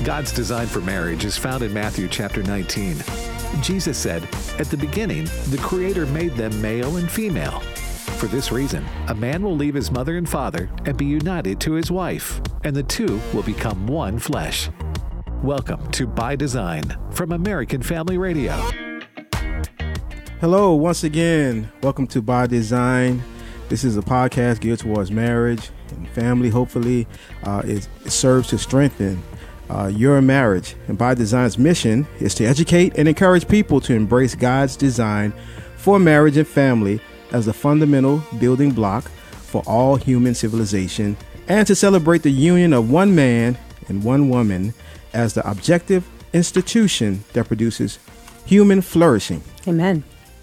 God's design for marriage is found in Matthew chapter 19. Jesus said, "At the beginning, the Creator made them male and female. For this reason, a man will leave his mother and father and be united to his wife, and the two will become one flesh." Welcome to By Design from American Family Radio. Hello, once again. Welcome to By Design. This is a podcast geared towards marriage and family. Hopefully, it serves to strengthen your marriage. And By Design's mission is to educate and encourage people to embrace God's design for marriage and family as the fundamental building block for all human civilization, and to celebrate the union of one man and one woman as the objective institution that produces human flourishing. Amen.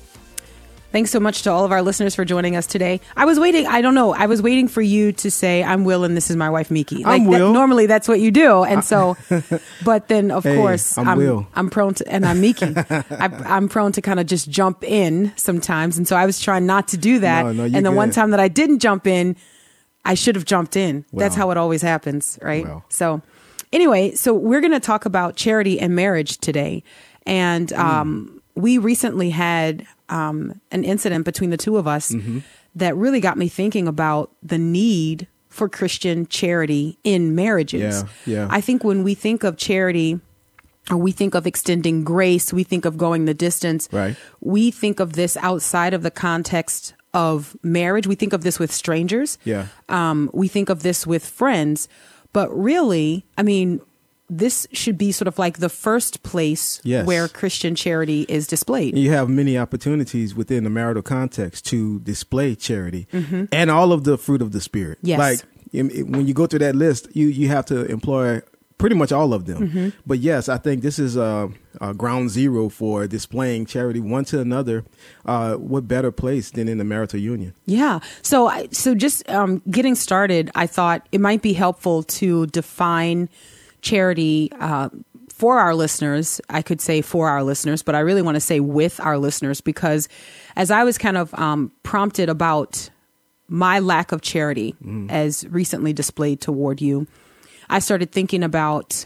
Thanks so much to all of our listeners for joining us today. I was waiting for you to say, "I'm Will and this is my wife, Miki." I'm Will. Normally that's what you do. And so, but then of course, I'm Will. I'm prone to, and I'm Miki. I'm prone to kind of just jump in sometimes. And so I was trying not to do that. And the one time that I didn't jump in, I should have jumped in. Well, that's how it always happens, right? Well. So anyway, so we're going to talk about charity and marriage today. And we recently had an incident between the two of us that really got me thinking about the need for Christian charity in marriages. Yeah. I think when we think of charity, or we think of extending grace, we think of going the distance. Right. We think of this outside of the context of marriage. We think of this with strangers. Yeah. We think of this with friends. But really, I mean, this should be sort of like the first place where Christian charity is displayed. You have many opportunities within the marital context to display charity and all of the fruit of the Spirit. Yes. Like when you go through that list, you have to employ pretty much all of them. But yes, I think this is a ground zero for displaying charity one to another. What better place than in the marital union? Yeah. So just getting started, I thought it might be helpful to define charity for our listeners. I could say for our listeners, but I really want to say with our listeners, because as I was kind of prompted about my lack of charity as recently displayed toward you, I started thinking about,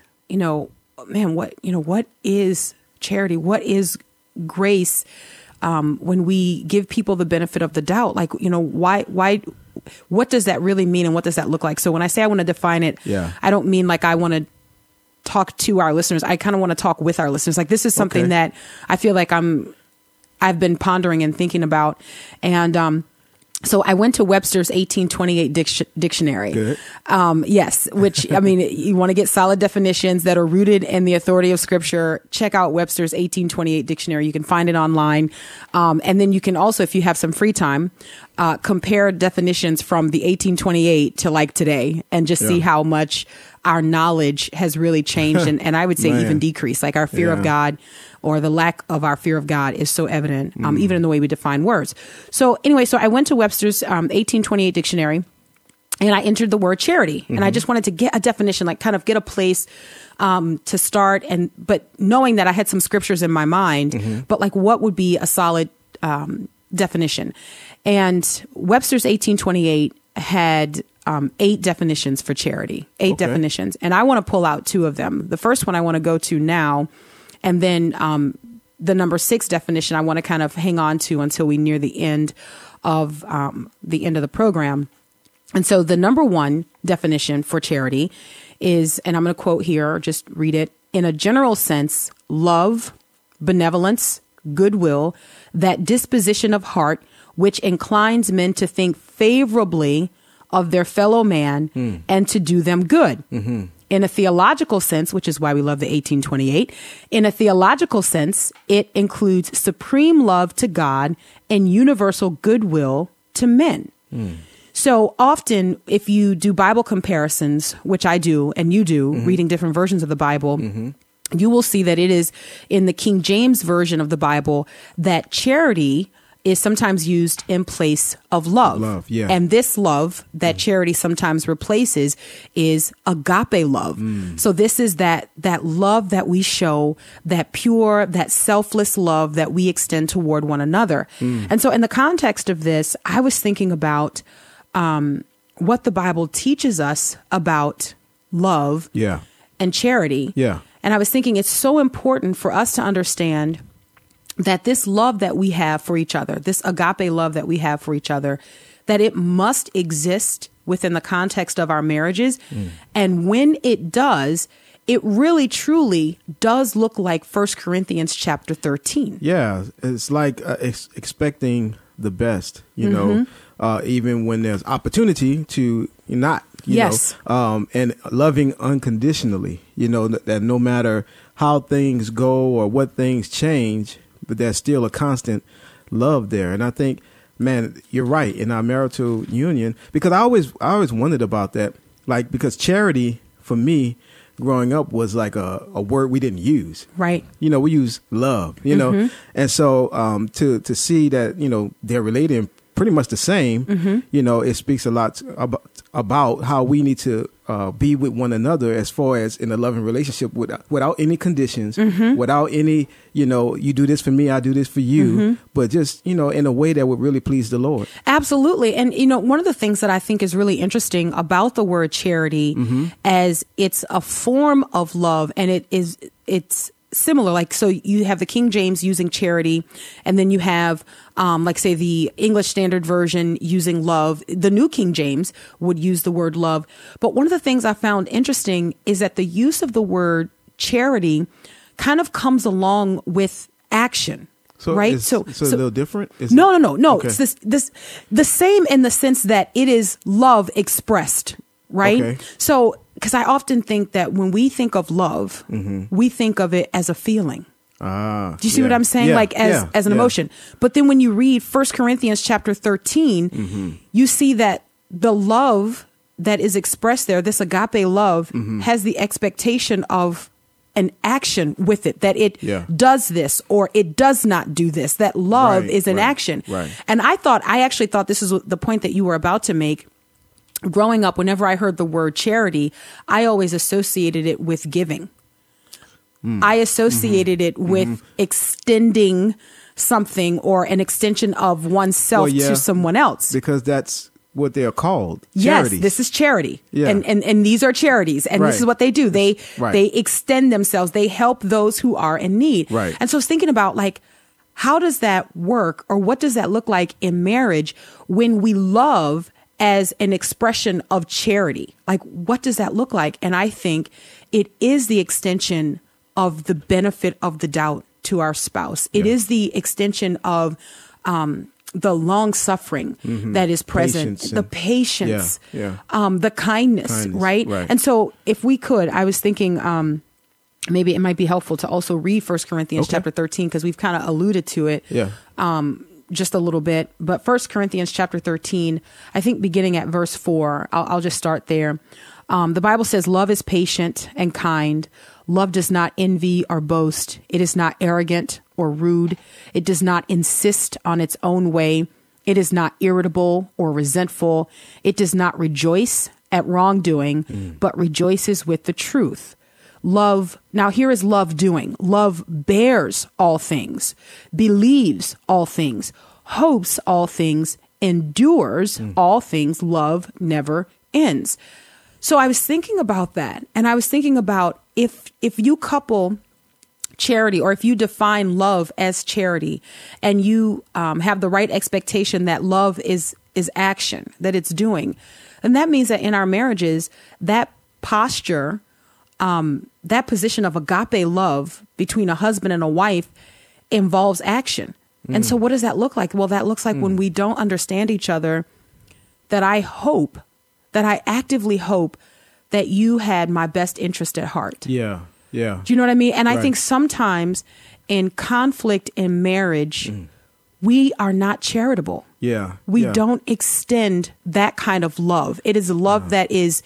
what is charity? What is grace? When we give people the benefit of the doubt, like, why, what does that really mean? And what does that look like? So when I say I want to define it, I don't mean like I want to talk to our listeners. I kind of want to talk with our listeners. Like, this is something that I feel like I've been pondering and thinking about. And, so I went to Webster's 1828 dictionary. Good. Yes, which, I mean, you want to get solid definitions that are rooted in the authority of Scripture. Check out Webster's 1828 dictionary. You can find it online. And then you can also, if you have some free time, compare definitions from the 1828 to like today and just see how much our knowledge has really changed. And I would say even decreased. Like our fear of God, or the lack of our fear of God, is so evident, even in the way we define words. So anyway, so I went to Webster's 1828 dictionary, and I entered the word charity. And I just wanted to get a definition, like kind of get a place to start. But knowing that I had some scriptures in my mind, but like what would be a solid definition? And Webster's 1828 had 8 definitions for charity, 8 definitions. And I want to pull out 2 of them. The first one I want to go to now. And then the number 6 definition I want to kind of hang on to until we near the end of the program. And so the number 1 definition for charity is, and I'm going to quote here, just read it: "In a general sense, love, benevolence, goodwill, that disposition of heart which inclines men to think favorably of their fellow man and to do them good." In a theological sense, which is why we love the 1828, in a theological sense, it includes supreme love to God and universal goodwill to men. So often, if you do Bible comparisons, which I do and you do, reading different versions of the Bible, you will see that it is in the King James Version of the Bible that charity is sometimes used in place of love. And this love that charity sometimes replaces is agape love. So this is that love that we show, that pure, that selfless love that we extend toward one another. And so in the context of this, I was thinking about what the Bible teaches us about love and charity. Yeah. And I was thinking it's so important for us to understand that this love that we have for each other, this agape love that we have for each other, that it must exist within the context of our marriages. And when it does, it really truly does look like 1 Corinthians chapter 13. Yeah, it's like expecting the best, you know, even when there's opportunity to not, you know, and loving unconditionally, you know, that no matter how things go or what things change, but there's still a constant love there. And I think, man, you're right in our marital union, because I always wondered about that, like, because charity for me growing up was like a word we didn't use. Right. You know, we use love, you know, and so to see that, you know, they're related and pretty much the same, you know, it speaks a lot about how we need to be with one another as far as in a loving relationship without any conditions, without any, you know, you do this for me, I do this for you, but just, you know, in a way that would really please the Lord. Absolutely. And, you know, one of the things that I think is really interesting about the word charity as it's a form of love, and it's similar. Like, so you have the King James using charity, and then you have, like, say, the English Standard Version using love. The New King James would use the word love. But one of the things I found interesting is that the use of the word charity kind of comes along with action. So right? So a little different? No. Okay. It's this the same in the sense that it is love expressed, right? Okay. So, because I often think that when we think of love, we think of it as a feeling. Do you see what I'm saying? Like as an emotion. But then when you read 1 Corinthians chapter 13, you see that the love that is expressed there, this agape love, has the expectation of an action with it, that it does this or it does not do this, that love is an action. Right. And I actually thought this is the point that you were about to make. Growing up, whenever I heard the word charity, I always associated it with giving. I associated it with extending something or an extension of oneself to someone else. Because that's what they are called. Charities. Yes, this is charity. Yeah. And these are charities. And this is what they do. They extend themselves. They help those who are in need. Right. And so I was thinking about, like, how does that work, or what does that look like in marriage when we love as an expression of charity? Like, what does that look like? And I think it is the extension of the benefit of the doubt to our spouse. It is the extension of the long suffering that is present, the patience, the kindness, right? And so if we could, I was thinking maybe it might be helpful to also read 1 Corinthians chapter 13, because we've kind of alluded to it. Just a little bit, but 1 Corinthians chapter 13, I think beginning at verse 4, I'll just start there. The Bible says, love is patient and kind. Love does not envy or boast. It is not arrogant or rude. It does not insist on its own way. It is not irritable or resentful. It does not rejoice at wrongdoing, but rejoices with the truth. Love, now here is love doing. Love bears all things, believes all things, hopes all things, endures all things. Love never ends. So I was thinking about that, and I was thinking about if you couple charity, or if you define love as charity, and you have the right expectation that love is action, that it's doing, and that means that in our marriages, that posture, that position of agape love between a husband and a wife involves action. And so what does that look like? Well, that looks like when we don't understand each other, that I actively hope that you had my best interest at heart. Yeah. Do you know what I mean? And I think sometimes in conflict in marriage, we are not charitable. We don't extend that kind of love. It is a love that is,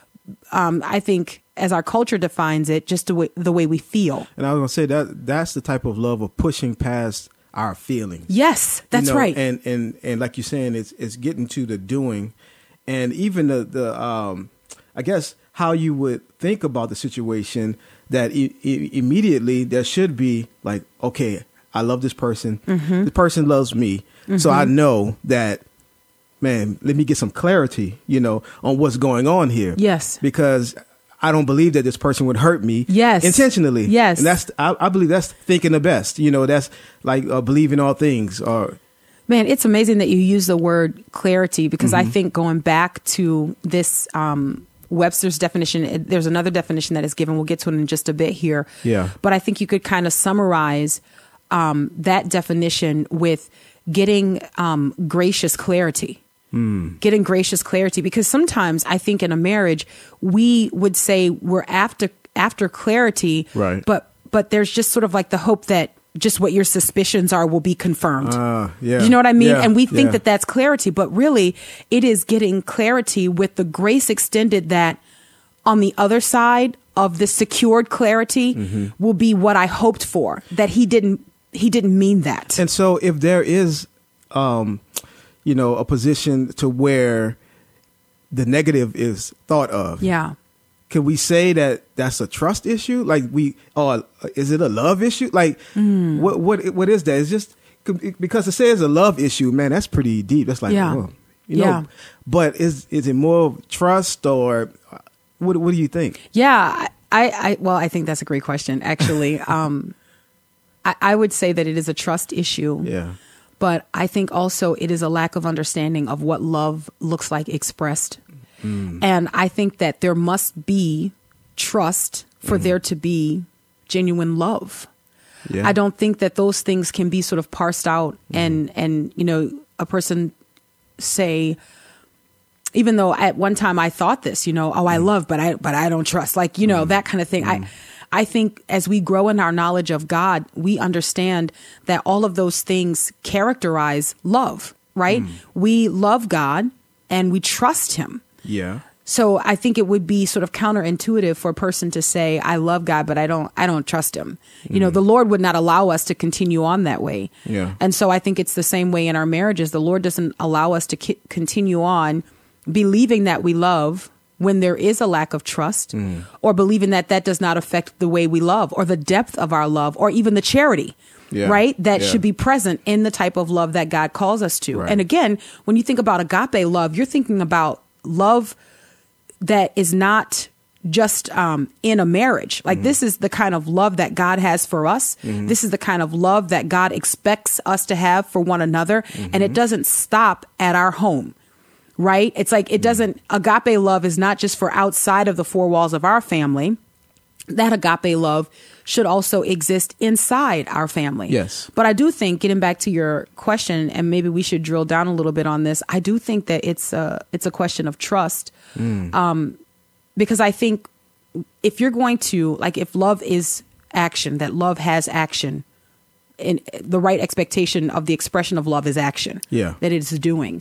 I think, as our culture defines it, just the way we feel. And I was going to say that's the type of love of pushing past our feelings. Yes, that's right. And like you're saying, it's getting to the doing, and even the I guess how you would think about the situation, that immediately there should be like, okay, I love this person. The person loves me. So I know that, man, let me get some clarity, on what's going on here. Yes. Because I don't believe that this person would hurt me intentionally. Yes. And that's, I believe that's thinking the best. You know, that's like believing all things. Man, it's amazing that you use the word clarity, because I think going back to this Webster's definition, there's another definition that is given. We'll get to it in just a bit here. Yeah. But I think you could kind of summarize that definition with getting gracious clarity. Getting gracious clarity, because sometimes I think in a marriage we would say we're after clarity, right? But there's just sort of like the hope that just what your suspicions are will be confirmed. Yeah. You know what I mean? Yeah. And we think that that's clarity, but really it is getting clarity with the grace extended that on the other side of the secured clarity will be what I hoped for, that he didn't mean that. And so if there is, a position to where the negative is thought of. Yeah. Can we say that that's a trust issue? Like is it a love issue? Like what is that? It's just because it says a love issue, man, that's pretty deep. That's like, but is it more trust, or what do you think? Yeah. I think that's a great question, actually. I would say that it is a trust issue. Yeah. But I think also it is a lack of understanding of what love looks like expressed. And I think that there must be trust for there to be genuine love. Yeah. I don't think that those things can be sort of parsed out and a person say, even though at one time I thought this, I love, but I don't trust, like, that kind of thing. I think as we grow in our knowledge of God, we understand that all of those things characterize love, right? We love God and we trust him. Yeah. So I think it would be sort of counterintuitive for a person to say, I love God, but I don't trust him. The Lord would not allow us to continue on that way. Yeah. And so I think it's the same way in our marriages. The Lord doesn't allow us to continue on believing that we love when there is a lack of trust, or believing that does not affect the way we love or the depth of our love, or even the charity, right? That should be present in the type of love that God calls us to. Right. And again, when you think about agape love, you're thinking about love that is not just in a marriage. Like this is the kind of love that God has for us. This is the kind of love that God expects us to have for one another. And it doesn't stop at our home. Right? It's like agape love is not just for outside of the four walls of our family. That agape love should also exist inside our family. Yes. But I do think, getting back to your question, and maybe we should drill down a little bit on this, I do think that it's a question of trust. Because I think if you're going to, like, if love is action, that love has action, and the right expectation of the expression of love is action. Yeah. That it's doing.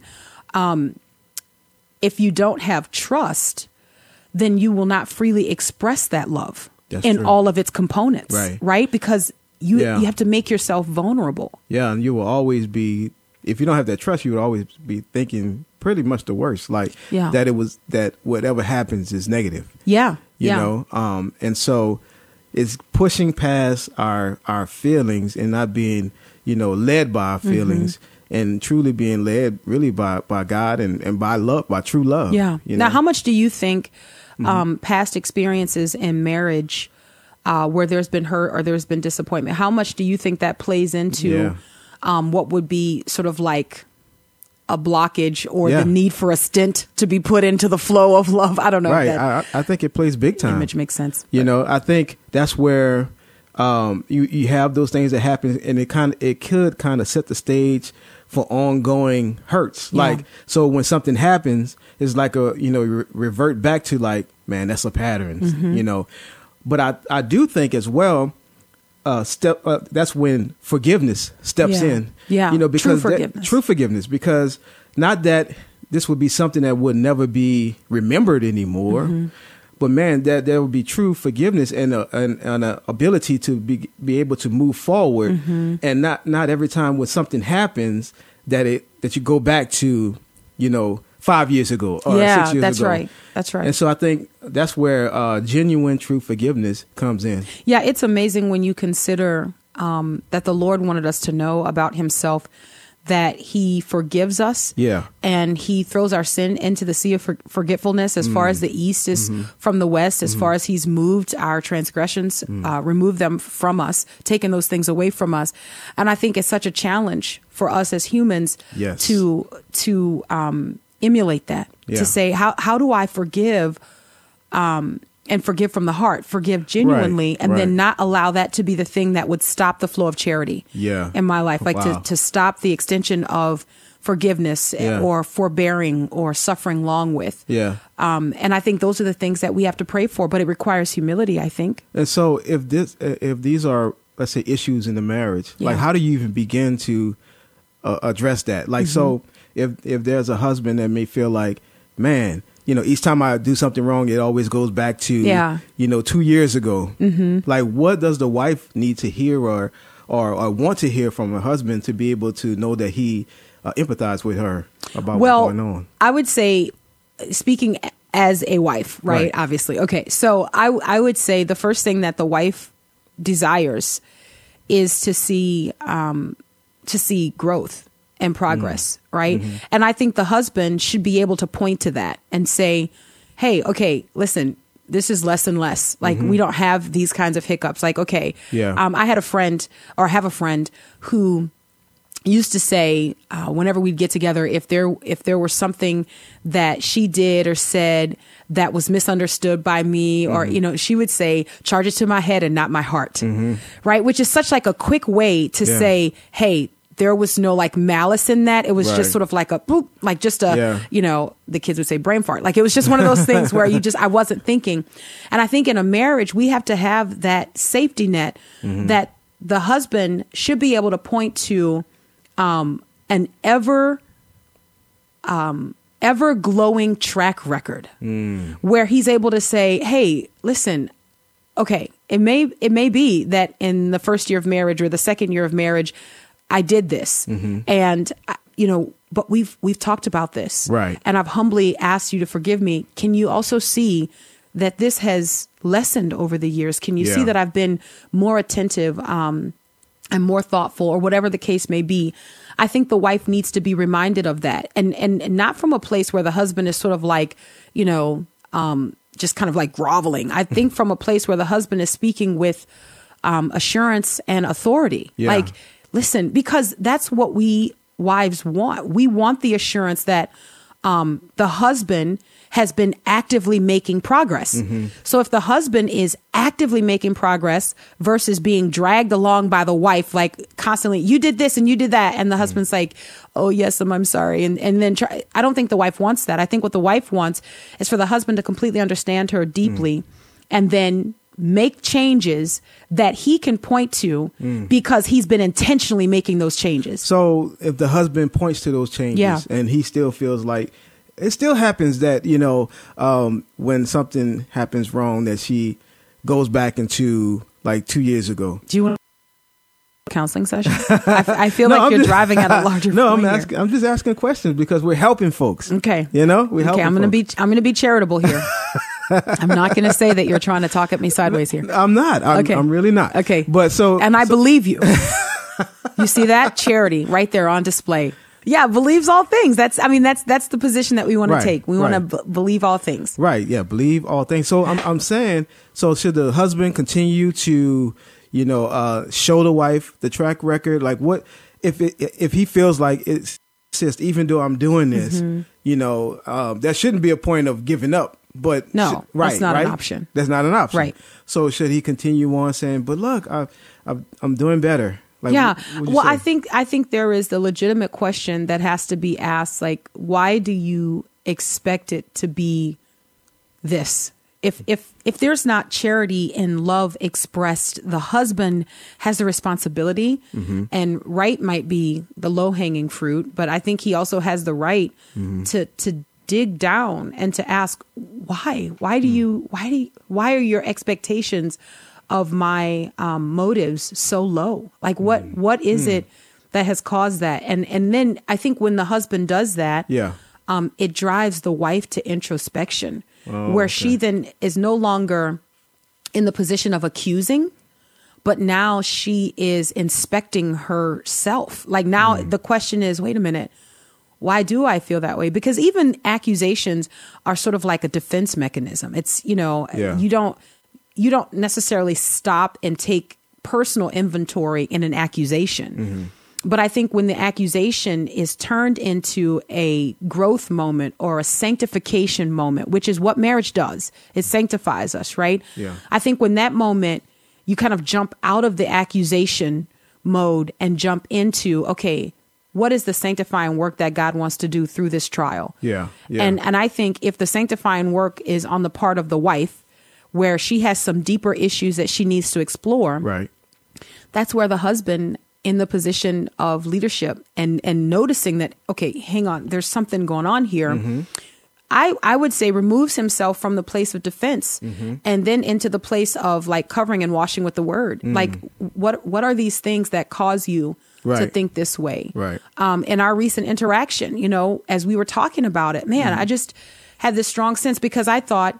If you don't have trust, then you will not freely express that love in all of its components, right? Because you have to make yourself vulnerable. Yeah, and you will always be, if you don't have that trust, you would always be thinking pretty much the worst, like that whatever happens is negative. Yeah, you know, and so it's pushing past our feelings and not being, led by our feelings. And truly being led really by God and by love, by true love. Yeah. Now, how much do you think past experiences in marriage where there's been hurt or there's been disappointment, how much do you think that plays into what would be sort of like a blockage or the need for a stint to be put into the flow of love? I don't know. Right. I think it plays big time. Image makes sense. I think that's where you have those things that happen, and it could kind of set the stage for ongoing hurts. Like, so when something happens, it's like revert back to like, man, that's a pattern, but I do think as well, that's when forgiveness steps in, because true forgiveness, because not that this would be something that would never be remembered anymore, but man, that there would be true forgiveness and an ability to be able to move forward, and not every time when something happens that you go back to 5 years ago or 6 years ago. That's right. And so I think that's where genuine true forgiveness comes in. Yeah, it's amazing when you consider that the Lord wanted us to know about himself that he forgives us. Yeah. And he throws our sin into the sea of forgetfulness as far as the east is from the west, as far as he's moved our transgressions, removed them from us, taken those things away from us. And I think it's such a challenge for us as humans to emulate that, to say, how do I forgive and forgive from the heart, forgive genuinely, and then not allow that to be the thing that would stop the flow of charity in my life. Like to stop the extension of forgiveness or forbearing or suffering long with. Yeah. And I think those are the things that we have to pray for, but it requires humility, I think. And so if these are, let's say, issues in the marriage, like how do you even begin to address that? Like, so if there's a husband that may feel like, man, each time I do something wrong, it always goes back to, 2 years ago. Like, what does the wife need to hear or want to hear from her husband to be able to know that he empathize with her about what's going on? I would say, speaking as a wife, right? Obviously. Okay. So I would say the first thing that the wife desires is to see growth and progress, right? And I think the husband should be able to point to that and say, hey, okay, listen, this is less and less. Like, we don't have these kinds of hiccups. Like, okay, I had a friend or have a friend who used to say, whenever we'd get together, if there were something that she did or said that was misunderstood by me, or, she would say, charge it to my head and not my heart, right? Which is such like a quick way to say, hey, there was no like malice in that. It was just sort of like a boop, like just a, the kids would say brain fart. Like it was just one of those things where I wasn't thinking. And I think in a marriage, we have to have that safety net that the husband should be able to point to an ever glowing track record where he's able to say, hey, listen, okay, it may be that in the first year of marriage or the second year of marriage, I did this, and but we've talked about this, right? And I've humbly asked you to forgive me. Can you also see that this has lessened over the years? Can you see that I've been more attentive and more thoughtful, or whatever the case may be? I think the wife needs to be reminded of that, and not from a place where the husband is sort of like, just kind of like groveling. I think from a place where the husband is speaking with assurance and authority, like. Listen, because that's what we wives want. We want the assurance that the husband has been actively making progress. So if the husband is actively making progress versus being dragged along by the wife, like constantly, you did this and you did that, and the husband's like, oh yes, I'm sorry, and then I don't think the wife wants that. I think what the wife wants is for the husband to completely understand her deeply, and then make changes that he can point to because he's been intentionally making those changes. So if the husband points to those changes and he still feels like it still happens that, when something happens wrong, that she goes back into like 2 years ago. Do you want a counseling session? I feel like you're driving at a larger point. I'm just asking questions because we're helping folks. Okay. We're helping I'm going to be charitable here. I'm not going to say that you're trying to talk at me sideways here. I'm not. I'm really not. Okay. And I believe you. You see that? Charity right there on display. Yeah, believes all things. That's the position that we want to take. We want to believe all things. Right. Yeah. Believe all things. So I'm saying, so should the husband continue to, show the wife the track record? Like what, if he feels like it's just, even though I'm doing this, there shouldn't be a point of giving up. But no, that's not an option. That's not an option. Right. So should he continue on saying, but look, I'm doing better? Like, well, I think there is the legitimate question that has to be asked, like, why do you expect it to be this? If there's not charity and love expressed, the husband has the responsibility, and right might be the low-hanging fruit, but I think he also has the right to dig down and to ask why are your expectations of my motives so low? Like what is it that has caused that? And then I think when the husband does that, it drives the wife to introspection, where she then is no longer in the position of accusing, but now she is inspecting herself. Like now the question is, wait a minute, why do I feel that way? Because even accusations are sort of like a defense mechanism. It's, you don't necessarily stop and take personal inventory in an accusation. But I think when the accusation is turned into a growth moment or a sanctification moment, which is what marriage does, it sanctifies us, right? Yeah. I think when that moment, you kind of jump out of the accusation mode and jump into, okay, what is the sanctifying work that God wants to do through this trial? Yeah. And I think if the sanctifying work is on the part of the wife, where she has some deeper issues that she needs to explore, Right. that's where the husband in the position of leadership and noticing that, okay, hang on, there's something going on here. I would say removes himself from the place of defense and then into the place of like covering and washing with the word. Like what are these things that cause you to think this way? Right. In our recent interaction, as we were talking about it, man, I just had this strong sense because I thought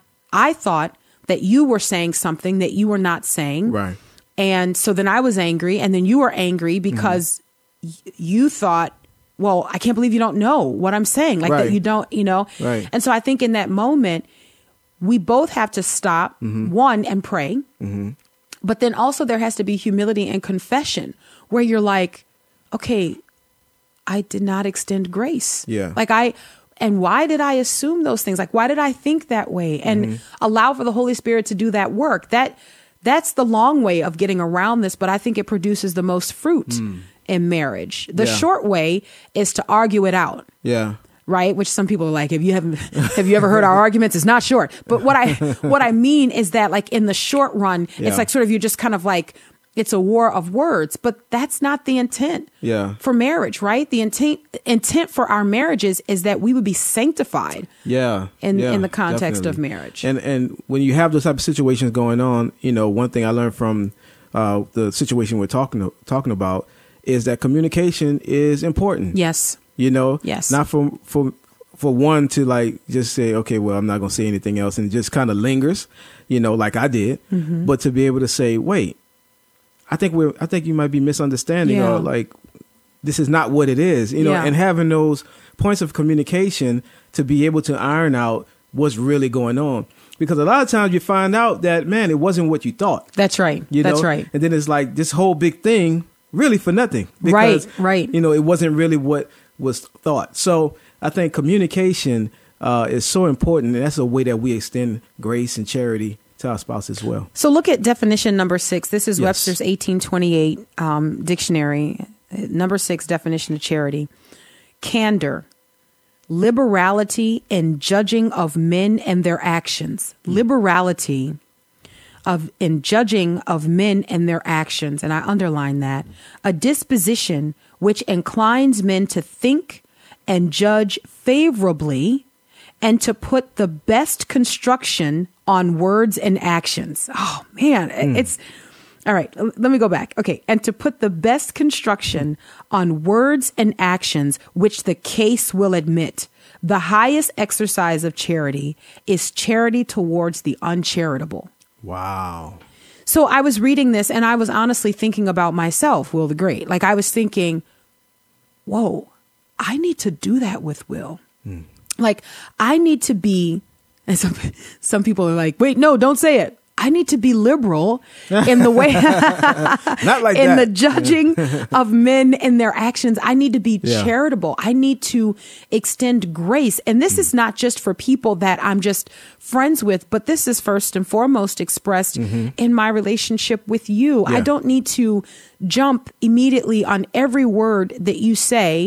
that you were saying something that you were not saying. Right. And so then I was angry, and then you were angry because you thought, well, I can't believe you don't know what I'm saying. Like that you don't, Right. And so I think in that moment, we both have to stop, one, and pray. But then also there has to be humility and confession where you're like, okay, I did not extend grace. Yeah. And why did I assume those things? Like, why did I think that way? And allow for the Holy Spirit to do that work. That's the long way of getting around this, but I think it produces the most fruit in marriage. The short way is to argue it out. Yeah. Right? Which some people are like, have you ever heard our arguments? It's not short. But what I mean is that like in the short run, it's like sort of, you're just kind of like, it's a war of words, but that's not the intent for marriage, right? The intent for our marriages is that we would be sanctified in the context of marriage. And when you have those type of situations going on, one thing I learned from the situation we're talking about is that communication is important. Yes. Yes. Not for one to like just say, okay, well, I'm not going to say anything else and just kind of lingers, like I did, but to be able to say, wait, I think you might be misunderstanding or like this is not what it is, and having those points of communication to be able to iron out what's really going on. Because a lot of times you find out that, man, it wasn't what you thought. That's right. That's right. And then it's like this whole big thing really for nothing. Because, right. It wasn't really what was thought. So I think communication is so important. And that's a way that we extend grace and charity to our spouse as well. So look at definition number 6. This is Webster's 1828 dictionary. Number 6 definition of charity. Candor, liberality in judging of men and their actions. Liberality in judging of men and their actions. And I underline that. A disposition which inclines men to think and judge favorably and to put the best construction on words and actions. Oh, man, it's all right. Let me go back. Okay. And to put the best construction on words and actions, which the case will admit. The highest exercise of charity is charity towards the uncharitable. Wow. So I was reading this and I was honestly thinking about myself, Will the Great. Like I was thinking, whoa, I need to do that with Will. Like I need to be, and some people are like, wait, no, don't say it. I need to be liberal in the way, not like in that. the judging of men and their actions. I need to be charitable. I need to extend grace. And this is not just for people that I'm just friends with, but this is first and foremost expressed in my relationship with you. I don't need to jump immediately on every word that you say,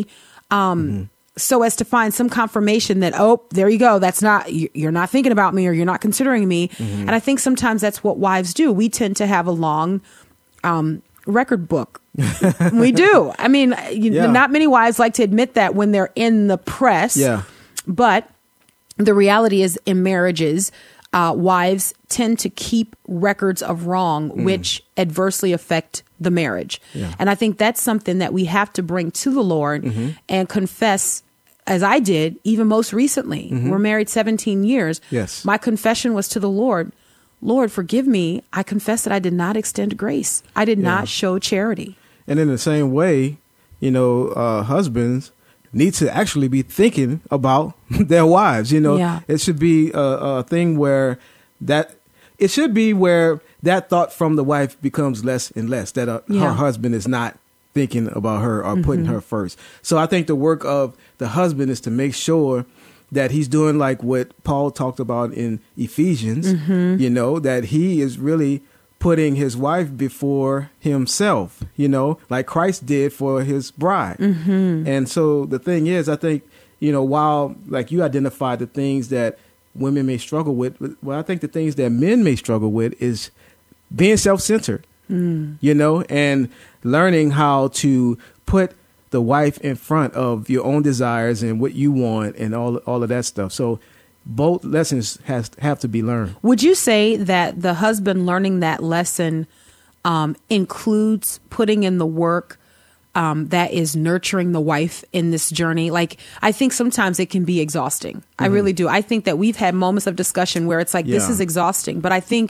so as to find some confirmation that, oh, there you go. That's not, you're not thinking about me or you're not considering me. And I think sometimes that's what wives do. We tend to have a long record book. We do. I mean, not many wives like to admit that when they're in the press. Yeah. But the reality is in marriages, wives tend to keep records of wrong, which adversely affect the marriage. Yeah. And I think that's something that we have to bring to the Lord and confess, as I did, even most recently. We're married 17 years. Yes. My confession was to the Lord, Lord, forgive me. I confess that I did not extend grace. I did not show charity. And in the same way, husbands need to actually be thinking about their wives. It should be a thing where that thought from the wife becomes less and less, that her husband is not thinking about her or putting her first. So I think the work of the husband is to make sure that he's doing like what Paul talked about in Ephesians, that he is really putting his wife before himself, like Christ did for his bride. And so the thing is, I think, while like you identified the things that women may struggle with, well, I think the things that men may struggle with is being self-centered, and learning how to put the wife in front of your own desires and what you want and all of that stuff. So both lessons have to be learned. Would you say that the husband learning that lesson includes putting in the work that is nurturing the wife in this journey? Like, I think sometimes it can be exhausting. I really do. I think that we've had moments of discussion where it's like, this is exhausting. But I think,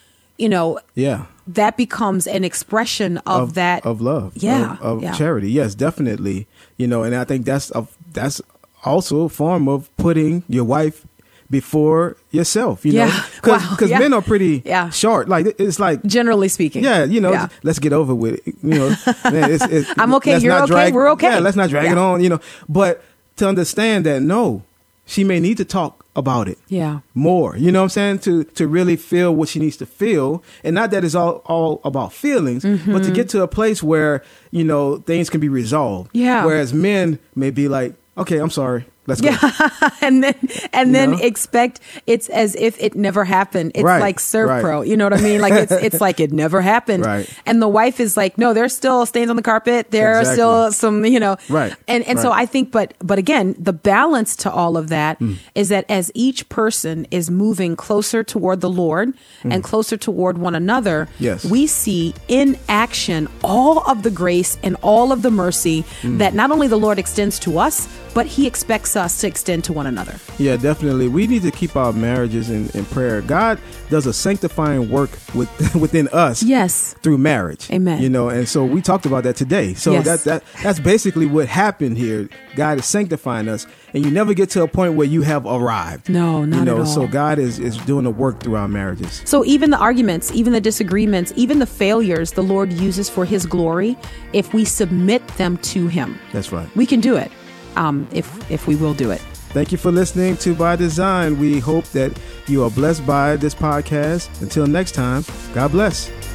that becomes an expression of that. Of love. Yeah. Of charity. Yes, definitely. And I think that's also a form of putting your wife before yourself, because men are pretty short. Like, it's like, generally speaking, let's get over with it. Man, I'm okay. You're okay. We're okay. Yeah, let's not drag it on. But to understand that, no, she may need to talk about it. More. You know what I'm saying? To really feel what she needs to feel, and not that it's all about feelings, but to get to a place where things can be resolved. Whereas men may be like, okay, I'm sorry. Let's go. and then expect it's as if it never happened. It's like Servpro. You know what I mean? Like it's like it never happened. And the wife is like, no, there's still stains on the carpet. There are still some, And so I think, but again, the balance to all of that is that as each person is moving closer toward the Lord and closer toward one another, we see in action all of the grace and all of the mercy that not only the Lord extends to us, but he expects us to extend to one another. Yeah, definitely. We need to keep our marriages in prayer. God does a sanctifying work within us through marriage. Amen. And so we talked about that today. So that's basically what happened here. God is sanctifying us, and you never get to a point where you have arrived. No, not at all. So God is doing a work through our marriages. So even the arguments, even the disagreements, even the failures, the Lord uses for his glory if we submit them to him. That's right. We can do it. If we will do it. Thank you for listening to By Design. We hope that you are blessed by this podcast. Until next time, God bless.